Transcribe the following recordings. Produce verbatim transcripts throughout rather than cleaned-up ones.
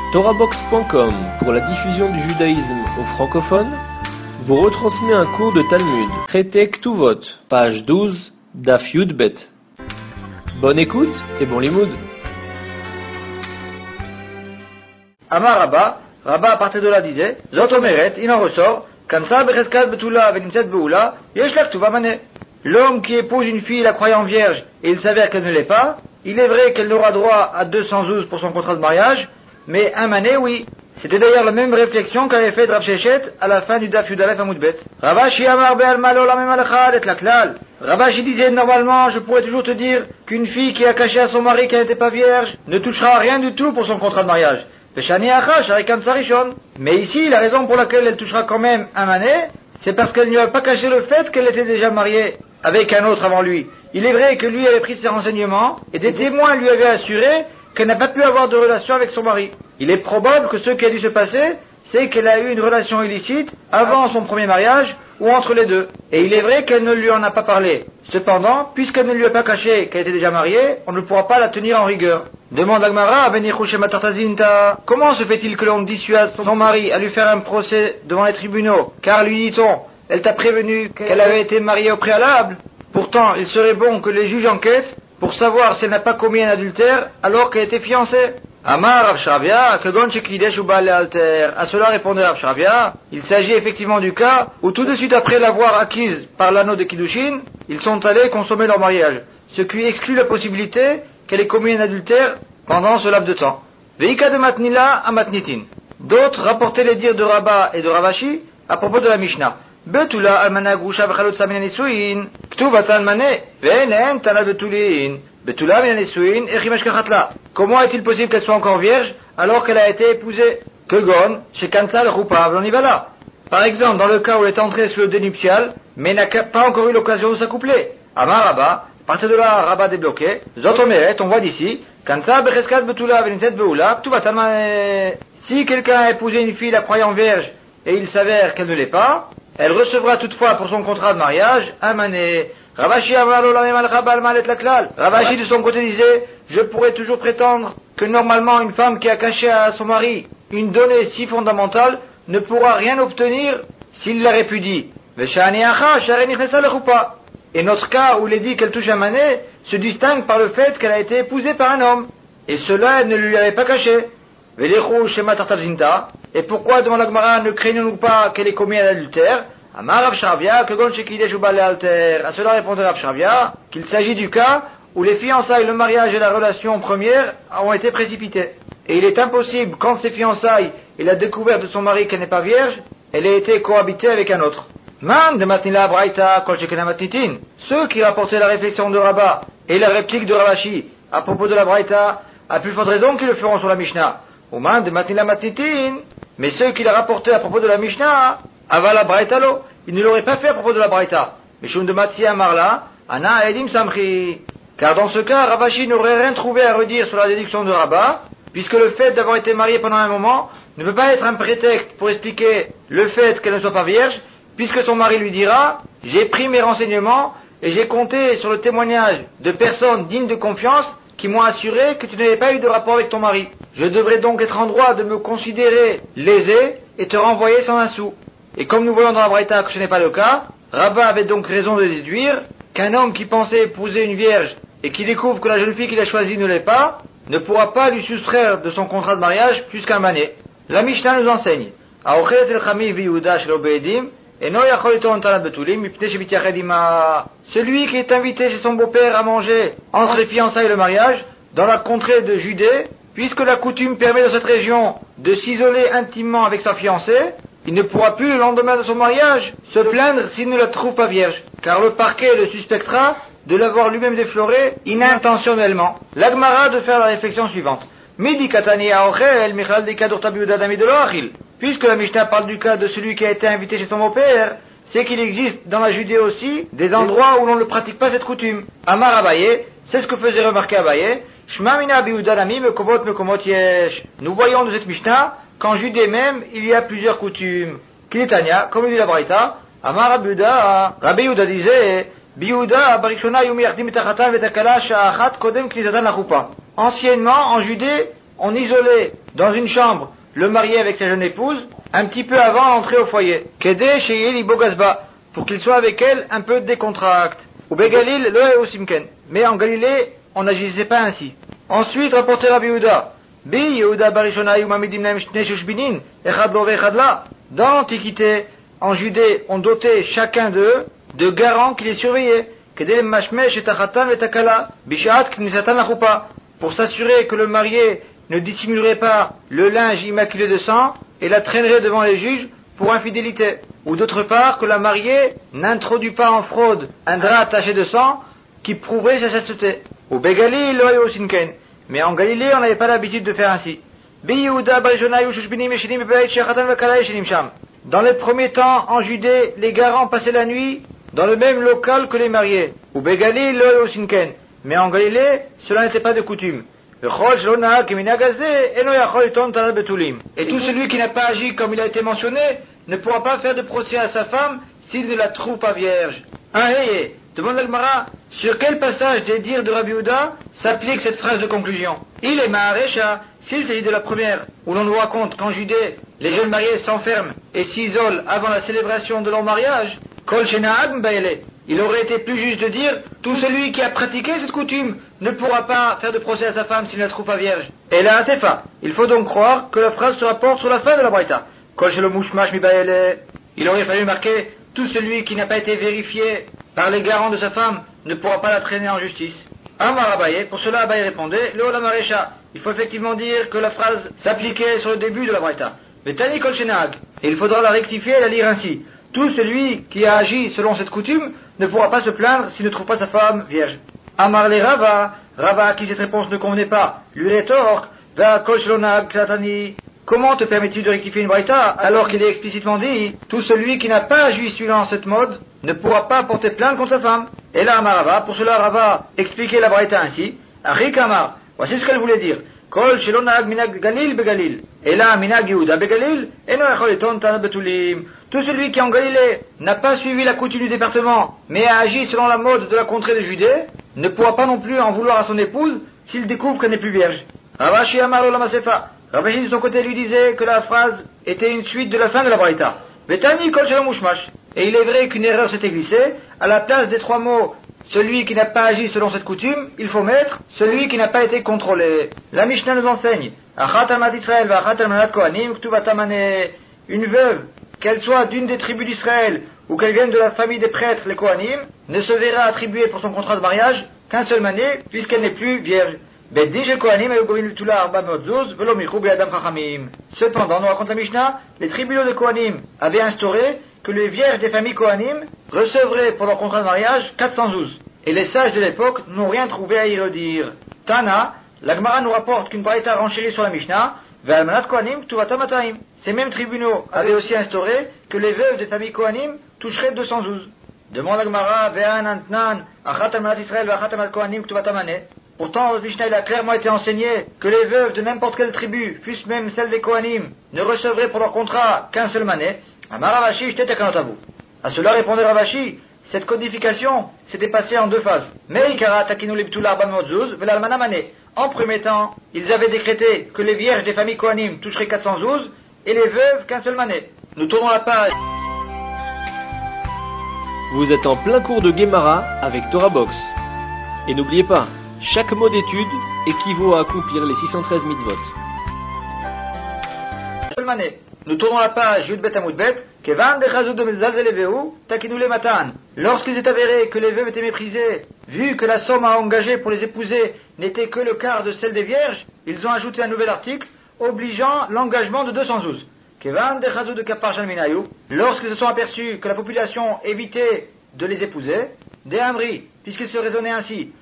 Torahbox point com, pour la diffusion du judaïsme aux francophones, vous retransmet un cours de Talmud, traité Ktuvot, page douze, Daf Yud Bet. Bonne écoute et bon limoud. Amar Rabba, Rabba à partir de là disait, Zot Omeret, il en ressort, Kamsa Bereskad Betula Venimset Beula, Yesh la Ktuva Mané. L'homme qui épouse une fille la croyant vierge et il s'avère qu'elle ne l'est pas, il est vrai qu'elle n'aura droit à deux cent douze pour son contrat de mariage, mais un mané, oui. C'était d'ailleurs la même réflexion qu'avait fait Rav Shechet à la fin du Daf Yud Aleph Amud Bet. Ravashi Amar Be'alma lo lamem alechad et laklal. Ravashi disait, normalement, je pourrais toujours te dire qu'une fille qui a caché à son mari qu'elle n'était pas vierge ne touchera rien du tout pour son contrat de mariage. Mais ici, la raison pour laquelle elle touchera quand même un mané, c'est parce qu'elle ne lui a pas caché le fait qu'elle était déjà mariée avec un autre avant lui. Il est vrai que lui avait pris ses renseignements et des témoins lui avaient assuré qu'elle n'a pas pu avoir de relation avec son mari. Il est probable que ce qui a dû se passer, c'est qu'elle a eu une relation illicite avant son premier mariage ou entre les deux. Et il est vrai qu'elle ne lui en a pas parlé. Cependant, puisqu'elle ne lui a pas caché qu'elle était déjà mariée, on ne pourra pas la tenir en rigueur. Demande Agmara à Benichouchema Tartazinta. Comment se fait-il que l'on dissuade son mari à lui faire un procès devant les tribunaux? Car lui dit-on, elle t'a prévenu qu'elle avait été mariée au préalable. Pourtant, il serait bon que les juges enquêtent pour savoir si elle n'a pas commis un adultère alors qu'elle était fiancée. Amar Rav Shravia, Kegon Shekidesh ou Baal Alter. À cela répondait Rav Shravia, il s'agit effectivement du cas où tout de suite après l'avoir acquise par l'anneau de Kiddushin, ils sont allés consommer leur mariage, ce qui exclut la possibilité qu'elle ait commis un adultère pendant ce laps de temps. Veika de Matnila à Matnitin. D'autres rapportaient les dires de Rabba et de Ravashi à propos de la Mishnah. Betula almana grusha v'chalutza min hanisuin, ktuvatan mané, ve'enen tana betulin. Betula min hanisuin, echimash kachatla. Comment est-il possible qu'elle soit encore vierge alors qu'elle a été épousée? Kegon, chez Kansal Rupav, on y va là. Par exemple, dans le cas où elle est entrée sur le dénuptial, mais n'a pas encore eu l'occasion de s'accoupler. Amar Rabba, à partir de là, Rabba débloqué. Zotomeret, on voit d'ici, Kansal Bereskad Betula Venimset Beula, ktuvatan mané. Si quelqu'un a épousé une fille la croyant vierge et il s'avère qu'elle ne l'est pas, elle recevra toutefois pour son contrat de mariage un mané. Ravashi Ravashi de son côté disait, je pourrais toujours prétendre que normalement une femme qui a caché à son mari une donnée si fondamentale ne pourra rien obtenir s'il la répudie. Et notre cas où il est dit qu'elle touche un mané se distingue par le fait qu'elle a été épousée par un homme. Et cela elle ne lui avait pas caché. Et pourquoi, demande la Gemara, ne craignons-nous pas qu'elle ait commis un adultère? Amar Rav Shravia, que gon shekidesh ou balé alter. À cela répondait Rav Shravia qu'il s'agit du cas où les fiançailles, le mariage et la relation première ont été précipités. Et il est impossible, quand ces fiançailles et la découverte de son mari qu'elle n'est pas vierge, elle ait été cohabitée avec un autre. Man de matnila braïta kol shekena matnitin. Ceux qui rapportaient la réflexion de Rabba et la réplique de Ravashi à propos de la braïta, à plus forte raison qu'ils le feront sur la Mishnah. Ouman de matnila matnitin. Mais ceux qui la rapportaient à propos de la Mishnah, avala braïta lo, ils ne l'auraient pas fait à propos de la braïta. Mishum de matia marla, ana edim samchi. Car dans ce cas, Ravashi n'aurait rien trouvé à redire sur la déduction de Rabba, puisque le fait d'avoir été marié pendant un moment ne peut pas être un prétexte pour expliquer le fait qu'elle ne soit pas vierge, puisque son mari lui dira, j'ai pris mes renseignements et j'ai compté sur le témoignage de personnes dignes de confiance qui m'ont assuré que tu n'avais pas eu de rapport avec ton mari. Je devrais donc être en droit de me considérer lésé et te renvoyer sans un sou. Et comme nous voyons dans la Braïta que ce n'est pas le cas, Rabba avait donc raison de déduire qu'un homme qui pensait épouser une vierge et qui découvre que la jeune fille qu'il a choisie ne l'est pas, ne pourra pas lui soustraire de son contrat de mariage plus qu'un mané. La Mishnah nous enseigne, celui qui est invité chez son beau-père à manger entre les fiançailles et le mariage, dans la contrée de Judée, puisque la coutume permet dans cette région de s'isoler intimement avec sa fiancée, il ne pourra plus le lendemain de son mariage se plaindre s'il ne la trouve pas vierge, car le parquet le suspectera de l'avoir lui-même déflorée inintentionnellement. L'Agmara de faire la réflexion suivante. Midi katani aochel michal dikadurta biudadami de l'oachil. Puisque la Mishnah parle du cas de celui qui a été invité chez son beau-père, c'est qu'il existe dans la Judée aussi des endroits où l'on ne pratique pas cette coutume. Amar Abaye, c'est ce que faisait remarquer Abaye. Shma mina biudadami mekomot mekomot yesh. Nous voyons de cette Mishnah qu'en Judée même, il y a plusieurs coutumes. Kilitania, comme il dit la Braïta, Amar Abuda, Rabbi Yehuda disait, Biouda, Barishona, Yumi Yardim Tachatan, Vetakala, Sha'achat, Kodem, Knisatan, la Choupa. Anciennement, en Judée, on isolait dans une chambre le marié avec sa jeune épouse, un petit peu avant l'entrée au foyer. Kedé chez Yeli Bogasba, pour qu'il soit avec elle un peu décontracté. Ou Begalil, le Simken. Mais en Galilée, on n'agissait pas ainsi. Ensuite, rapporté Rabbi Yehuda. Bi Yehuda Barishona Yumamidim Naim Shnei Shushbinin, Echad Lo Vechad La. Dans l'Antiquité, en Judée, on dotait chacun d'eux de garants qui les surveillaient. Kedé Mashmesh et Tachatan et Takala, Bishat Knisatan Achupa. Pour s'assurer que le marié ne dissimulerait pas le linge immaculé de sang et la traînerait devant les juges pour infidélité. Ou d'autre part, que la mariée n'introduit pas en fraude un drap taché de sang qui prouverait sa chasteté. Ou Begali, Loyo Sinken. Mais en Galilée, on n'avait pas l'habitude de faire ainsi. Dans les premiers temps, en Judée, les garants passaient la nuit dans le même local que les mariés. Ou Begali, Loyo Sinken. Mais en Galilée, cela n'était pas de coutume. Et tout celui qui n'a pas agi comme il a été mentionné ne pourra pas faire de procès à sa femme s'il ne la trouve pas vierge. Un hey, demande l'Almara, sur quel passage des dires de Rabbi Yehuda s'applique cette phrase de conclusion? Il est Maharesha, s'il s'agit de la première, où l'on nous raconte qu'en Judée, les jeunes mariés s'enferment et s'isolent avant la célébration de leur mariage, Kol Shena'ag Baele. Il aurait été plus juste de dire, tout celui qui a pratiqué cette coutume ne pourra pas faire de procès à sa femme s'il ne la trouve pas vierge. Et là, c'est fa. Il faut donc croire que la phrase se rapporte sur la fin de la braïta. Kol shelo mushmash mi baele. Il aurait fallu marquer, tout celui qui n'a pas été vérifié par les garants de sa femme ne pourra pas la traîner en justice. Amar Abaye, pour cela Abaye répondait, le Olam Haresha. Il faut effectivement dire que la phrase s'appliquait sur le début de la braïta. Mais Tani Kol Shenag. Et il faudra la rectifier et la lire ainsi. Tout celui qui a agi selon cette coutume ne pourra pas se plaindre s'il ne trouve pas sa femme vierge. Amar le Rava, Rava à qui cette réponse ne convenait pas, lui rétorque, va Kol Shelonag Klatani. Comment te permets-tu de rectifier une braïta alors qu'il est explicitement dit, tout celui qui n'a pas agi suivant cette mode ne pourra pas porter plainte contre sa femme. Et là Amar Rava, pour cela Rava expliquait la braïta ainsi, Arik Amar, voici ce qu'elle voulait dire. Kol Shelonag Minag Galil Begalil. Et là Minag Yehuda Begalil, et no Echoliton Tana Betulim. Tout celui qui en Galilée n'a pas suivi la coutume du département, mais a agi selon la mode de la contrée de Judée, ne pourra pas non plus en vouloir à son épouse s'il découvre qu'elle n'est plus vierge. Ravashi Amar Lo Lamasefa. Ravashi de son côté lui disait que la phrase était une suite de la fin de la braïta. Betani Kol Shelo Mushmash. Et il est vrai qu'une erreur s'était glissée. À la place des trois mots, celui qui n'a pas agi selon cette coutume, il faut mettre celui qui n'a pas été contrôlé. La Mishnah nous enseigne. Achat Almat Israël va Achat Almanat Kohanim Ktuvatamane. Une veuve, qu'elle soit d'une des tribus d'Israël ou qu'elle vienne de la famille des prêtres, les Kohanim, ne se verra attribuer pour son contrat de mariage qu'un seul mané, puisqu'elle n'est plus vierge. Cependant, nous raconte la Mishnah, les tribunaux de Kohanim avaient instauré que les vierges des familles Kohanim recevraient pour leur contrat de mariage quatre cents zouz. Et les sages de l'époque n'ont rien trouvé à y redire. Tana, la Gemara nous rapporte qu'une braïta renchérit sur la Mishnah, ces mêmes tribunaux avaient aussi instauré que les veuves des familles Kohanim toucheraient deux cents zouz. Demande la Gemara, pourtant, le Mishnah il a clairement été enseigné que les veuves de n'importe quelle tribu, fussent même celles des Kohanim, ne recevraient pour leur contrat qu'un seul mané. Amar Ravashi, j'étais à vous. À cela répondait Ravashi, cette codification s'était passée en deux phases. En premier temps, ils avaient décrété que les vierges des familles Kohanim toucheraient quatre cents zouz et les veuves qu'un seul mané. Nous tournons la page. Vous êtes en plein cours de Gemara avec Torah Box. Et n'oubliez pas, chaque mot d'étude équivaut à accomplir les six cent treize mitzvot. Nous tournons la page Yudbet Amoudbet. Lorsqu'il s'est avéré que les veuves étaient méprisées, vu que la somme à engager pour les épouser n'était que le quart de celle des vierges, ils ont ajouté un nouvel article obligeant l'engagement de deux cents zouz. Lorsqu'ils se sont aperçus que la population évitait de les épouser, des Amri, puisqu'ils se raisonnaient ainsi,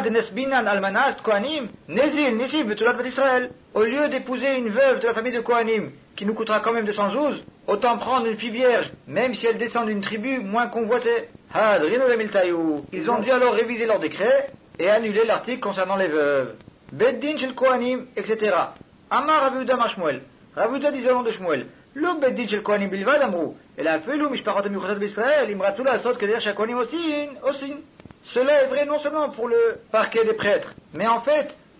au lieu d'épouser une veuve de la famille de Kohanim, qui nous coûtera quand même deux cents zouz, autant prendre une fille vierge, même si elle descend d'une tribu moins convoitée. Ils ont dû alors réviser leur décret et annuler l'article concernant les veuves. Beddin shel Kohanim, et cetera. Amar Rav Yehuda Mar Shmuel. Rav Yehuda disait au nom de Shmuel, Lo Beddin shel Kohanim bilvad amrou, et la felu mishparot miuchasot b'Israël, imratzou la sot keder shel Kohanim osin, osin. Cela est vrai non seulement pour le parquet des prêtres, mais en fait,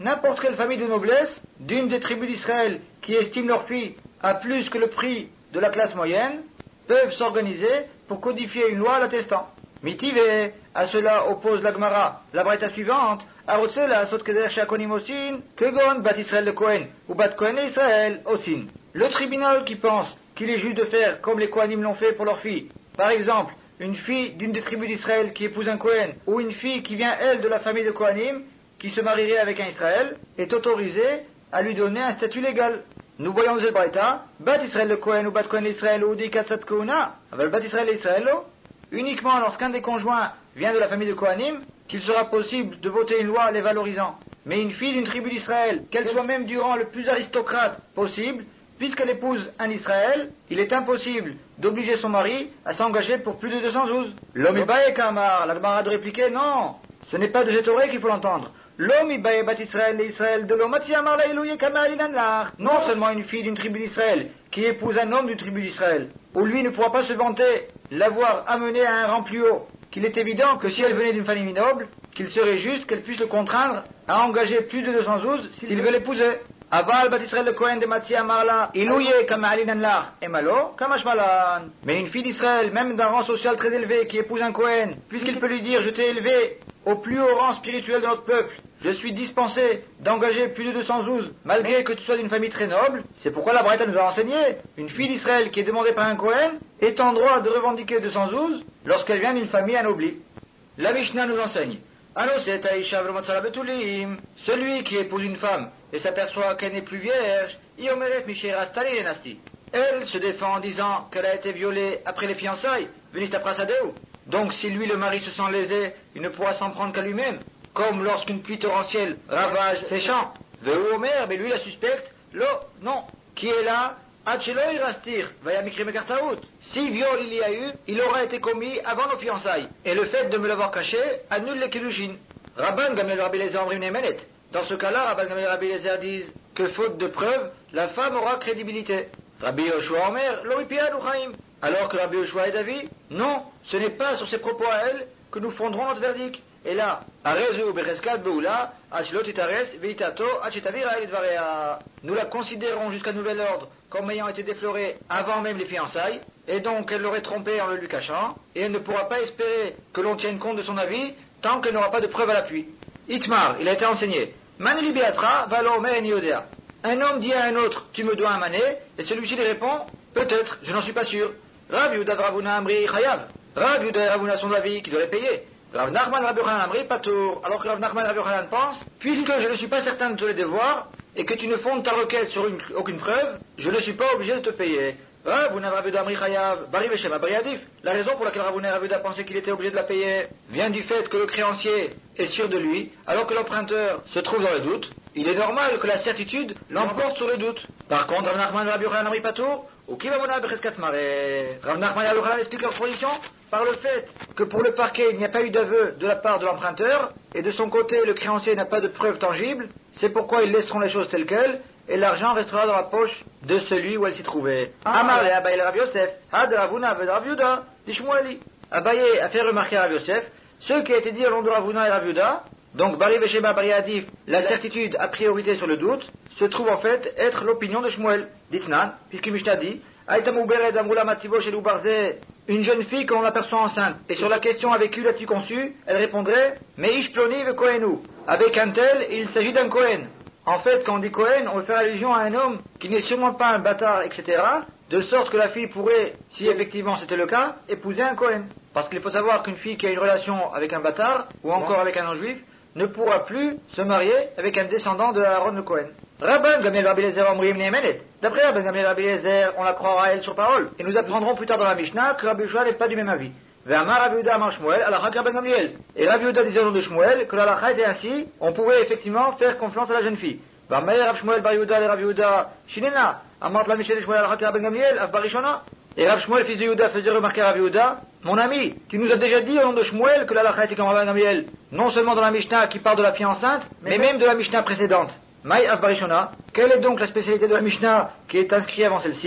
n'importe quelle famille de noblesse, d'une des tribus d'Israël qui estime leur fille à plus que le prix de la classe moyenne, peuvent s'organiser pour codifier une loi l'attestant. Mitivé, à cela oppose la Gemara, la braïta suivante, Arotsela sot keder shakonim osin, kegon bat Israël le Kohen, ou bat Kohen et Israël osin. Le tribunal qui pense qu'il est juste de faire comme les Kohanim l'ont fait pour leur fille. Par exemple, une fille d'une des tribus d'Israël qui épouse un Kohen, ou une fille qui vient, elle, de la famille de Kohanim, qui se marierait avec un Israël, est autorisée à lui donner un statut légal. Nous voyons dans le braïta, bat Israël le Kohen, ou bat Kohen Israël, ou dit katsat kouna, avec bat Israël et Israël, uniquement lorsqu'un des conjoints vient de la famille de Kohanim, qu'il sera possible de voter une loi les valorisant. Mais une fille d'une tribu d'Israël, qu'elle soit même du rang le plus aristocrate possible, puisqu'elle épouse un Israël, il est impossible d'obliger son mari à s'engager pour plus de deux cents zouz. L'homme ibaye kamar, la Gemara de répliquer, non, ce n'est pas de cette oreille qu'il faut l'entendre. L'homme ibaye bat Israël et Israël de l'homme amar la ilouye kamar ilanlar. Non seulement une fille d'une tribu d'Israël qui épouse un homme d'une tribu d'Israël, où lui ne pourra pas se vanter l'avoir amené à un rang plus haut, qu'il est évident que si elle venait d'une famille noble, qu'il serait juste qu'elle puisse le contraindre à engager plus de deux cents zouz s'il veut l'épouser. Aval bat Israël le Kohen de Matzia Marla, ilouye kamalinan et malo, kamashmalan. Mais une fille d'Israël, même d'un rang social très élevé, qui épouse un Kohen, puisqu'il peut lui dire, je t'ai élevé au plus haut rang spirituel de notre peuple, je suis dispensé d'engager plus de deux cents zouz, malgré que tu sois d'une famille très noble, c'est pourquoi la braïta nous a enseigné, une fille d'Israël qui est demandée par un Kohen, est en droit de revendiquer deux cents zouz, lorsqu'elle vient d'une famille anoblie. La Mishnah nous enseigne, celui qui épouse une femme et s'aperçoit qu'elle n'est plus vierge, elle se défend en disant qu'elle a été violée après les fiançailles, donc si lui le mari se sent lésé, il ne pourra s'en prendre qu'à lui-même, comme lorsqu'une pluie torrentielle ravage ses champs. Mais lui la suspecte, lo, non, qui est là, si viol il y a eu, il aura été commis avant nos fiançailles. Et le fait de me l'avoir caché annule les kiddushin. Rabban Gamliel Rabbi Eliezer Omrim Nemenet. Dans ce cas-là, Rabban Gamliel Rabbi Eliezer disent que faute de preuve, la femme aura crédibilité. Rabbi Yoshua Omer, lo ipiad uchaim. Alors que Rabbi Yoshua est d'avis, non, ce n'est pas sur ses propos à elle que nous fonderons notre verdict. Et là, nous la considérons jusqu'à nouvel ordre comme ayant été déflorée avant même les fiançailles, et donc elle l'aurait trompé en le lui cachant, et elle ne pourra pas espérer que l'on tienne compte de son avis tant qu'elle n'aura pas de preuve à l'appui. Itmar, il a été enseigné. Manili beatra valo me'eni yodea. Un homme dit à un autre, tu me dois un mané, et celui-ci lui répond, peut-être, je n'en suis pas sûr. Rav Yuda Ravuna Amri Chayav. Rav Yuda et Ravuna sont d'avis qui doit les payer. Rav Nachman Rabbi Yochanan Amri Patour. Alors que Rav Nachman Rabbi Yochanan pense, puisque je ne suis pas certain de te les devoir, et que tu ne fondes ta requête sur une, aucune preuve, je ne suis pas obligé de te payer. Ravuna Rabbi Yuda Amri Chayav, Bari Veshem Abri Adif. La raison pour laquelle Ravuna Rabbi Yuda pensait qu'il était obligé de la payer vient du fait que le créancier est sûr de lui, alors que l'emprunteur se trouve dans le doute. Il est normal que la certitude l'emporte sur le doute. Par contre, Rav Nachman Rabbi Yochanan Amri Patour, ou qui va mon abreskat maré. Rav Nachman Rabbi Yochanan explique leur position par le fait que pour le parquet, il n'y a pas eu d'aveu de la part de l'emprunteur, et de son côté, le créancier n'a pas de preuve tangible, c'est pourquoi ils laisseront les choses telles quelles, et l'argent restera dans la poche de celui où elle s'y trouvait. Amar le Abaye le Rav Yosef, Had Ravuna ve Rav Yuda, Dishmueli. Abaye a fait remarquer à Rav Yosef, ce qui a été dit au nom de Ravuna et Rav Yuda, donc Bari Vesheba Bari Adif, la certitude a priorité sur le doute, se trouve en fait être l'opinion de Shmuel. Ditnan, puisque Mishnah dit, une jeune fille qu'on l'aperçoit enceinte, et sur la question avec qui l'as-tu conçu, elle répondrait, mais ish ploni ve kohenu. Avec un tel, il s'agit d'un Kohen. En fait, quand on dit Kohen, on veut faire allusion à un homme qui n'est sûrement pas un bâtard, et cetera, de sorte que la fille pourrait, si effectivement c'était le cas, épouser un Kohen. Parce qu'il faut savoir qu'une fille qui a une relation avec un bâtard, ou encore avec un non-juif, ne pourra plus se marier avec un descendant de Aaron le Kohen. Rabban Gamliel Rabbi Eliezer Omrim Nemenet. D'après Rabban Gamliel Rabbi Eliezer, on la croira à elle sur parole. Et nous apprendrons plus tard dans la Mishnah que Rabbi Yoshua n'est pas du même avis. Ve'amar Rabbi Yehuda amar Shmuel, alakha Rabban Gamliel. Et Rabbi Yehuda disait au nom de Shmuel que l'alakha était ainsi, on pouvait effectivement faire confiance à la jeune fille. Ve'amar Rabbi Shmuel bar Yehuda le Rabbi Yehuda shinena, amar la Mishnah de Shmuel alakha Rabban Gamliel, af barishona. Et Rabbi Shmuel, fils de Yehuda, faisait remarquer à Rabbi Yehuda, mon ami, tu nous as déjà dit au nom de Shmuel que l'alakha était comme Rabban Gamliel, non seulement dans la Mishnah qui parle de la fille enceinte, mais même de la Mishnah précédente. Maï af barishona, quelle est donc la spécialité de la Mishnah qui est inscrite avant celle-ci?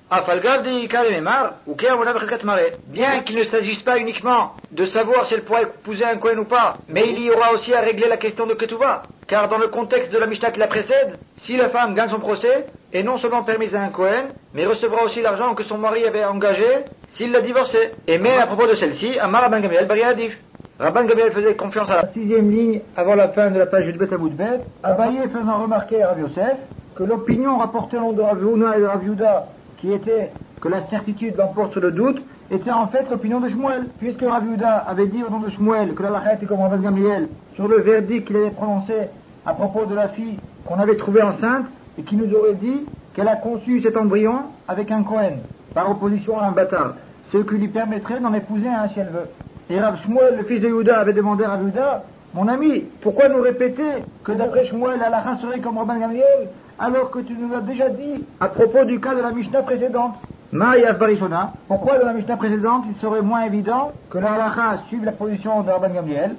Afalgavdi Kalememar, ou bien qu'il ne s'agisse pas uniquement de savoir si elle pourra épouser un Kohen ou pas, mais il y aura aussi à régler la question de Ketouva. Car dans le contexte de la Mishnah qui la précède, si la femme gagne son procès, est non seulement permise à un Kohen, mais recevra aussi l'argent que son mari avait engagé s'il l'a divorcée. Et même à propos de celle-ci, Amar Rabban Gamliel Bari Adif. Rabban Gamliel faisait confiance à la sixième ligne avant la fin de la page Yudbet Amoudbet, Abaye faisant remarquer à Rav Yosef que l'opinion rapportée au nom de Rav Huna et de Rav Yehuda, qui était que la certitude l'emporte sur le doute, était en fait l'opinion de Shmuel, puisque Rav Yehuda avait dit au nom de Shmuel que la lacha était comme Rabban Gamliel sur le verdict qu'il avait prononcé à propos de la fille qu'on avait trouvée enceinte et qui nous aurait dit qu'elle a conçu cet embryon avec un Kohen, par opposition à un bâtard, ce qui lui permettrait d'en épouser un si elle veut. Et Rav Shmuel, le fils de Yehuda, avait demandé à Rav Yehuda, mon ami, pourquoi nous répéter que d'après Shmuel, la lacha serait comme Rabban Gamliel, alors que tu nous l'as déjà dit à propos du cas de la Mishnah précédente? Ma'yav Barishona, pourquoi dans la Mishnah précédente il serait moins évident que la halacha suive la position de Rabban Gamliel?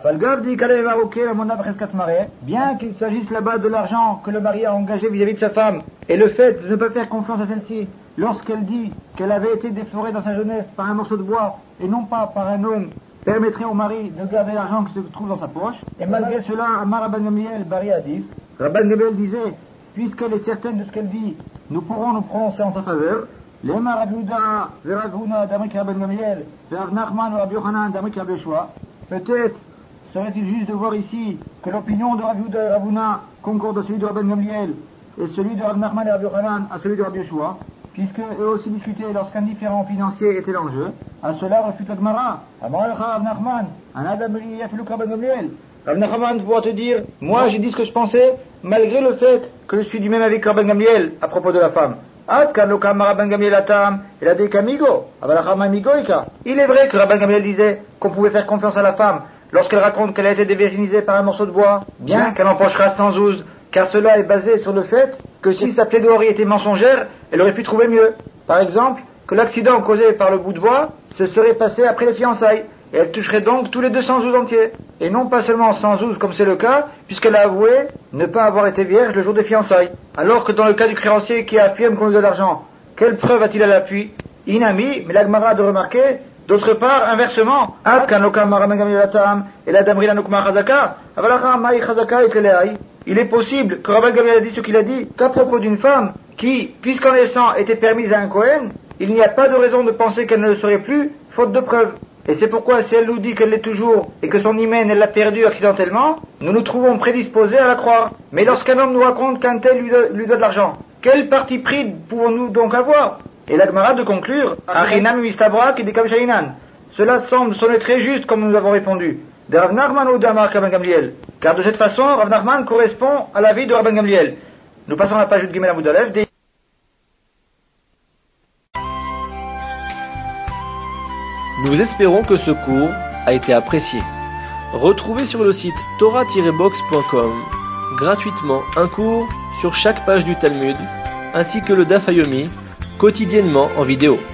Bien qu'il s'agisse là-bas de l'argent que le mari a engagé vis-à-vis de sa femme, et le fait de ne pas faire confiance à celle-ci lorsqu'elle dit qu'elle avait été déflorée dans sa jeunesse par un morceau de bois et non pas par un homme, permettrait au mari de garder l'argent qui se trouve dans sa poche. Et malgré cela, Amar Rabban Gamliel Bari Adif, Rabban Gamliel disait, puisqu'elle est certaine de ce qu'elle dit, nous pourrons nous prononcer en sa faveur. Lema Rav Yehuda Rav Huna d'Amrik Rabban Gamliel, Rav Nachman Rav Yochanan d'Amrik Rav Yoshua. Peut-être serait-il juste de voir ici que l'opinion de Rav Yehuda et Rav Huna concorde à celui de Rabban Gamliel et celui de Rav Nachman et Rav Yochanan à celui de Rav Yoshua, puisque eux aussi discutaient lorsqu'un différend financier était l'enjeu. À cela refute la Gemara. Amar Rav Nachman, un Adam Yafiluk Rabban Gamliel. Rav Nachman pourra te dire, moi j'ai dit ce que je pensais, malgré le fait que je suis du même avis que Rabban Gamliel à propos de la femme. Il est vrai que Rabban Gamliel disait qu'on pouvait faire confiance à la femme lorsqu'elle raconte qu'elle a été dévirginisée par un morceau de bois, bien qu'elle empochera sans ouz, car cela est basé sur le fait que si sa plaidoirie était mensongère, elle aurait pu trouver mieux. Par exemple, que l'accident causé par le bout de bois se serait passé après les fiançailles, et elle toucherait donc tous les deux cents ouz entiers, et non pas seulement cent ouz comme c'est le cas, puisqu'elle a avoué ne pas avoir été vierge le jour des fiançailles. Alors que dans le cas du créancier qui affirme qu'on lui doit de l'argent, quelle preuve a-t-il à l'appui? Inami, mais la Gemara a de remarquer, d'autre part, inversement, il est possible que Rabban Gamliel a dit ce qu'il a dit qu'à propos d'une femme qui, puisqu'en naissant était permise à un Kohen, il n'y a pas de raison de penser qu'elle ne le serait plus, faute de preuves. Et c'est pourquoi si elle nous dit qu'elle l'est toujours et que son hymen elle l'a perdu accidentellement, nous nous trouvons prédisposés à la croire. Mais lorsqu'un homme nous raconte qu'un tel lui doit, lui doit de l'argent, quel parti pris pouvons-nous donc avoir? Et la Gemara de conclure, cela semble sonner très juste comme nous avons répondu. De Rav Nachman ou d'Amar Rabban Gamliel. Car de cette façon, Rav Nachman correspond à l'avis de Rabban Gamliel. Nous passons à la page de Gimel Amoud Aleph. Des... Nous espérons que ce cours a été apprécié. Retrouvez sur le site torah tiret box point com gratuitement un cours sur chaque page du Talmud, ainsi que le Daf Yomi, quotidiennement en vidéo.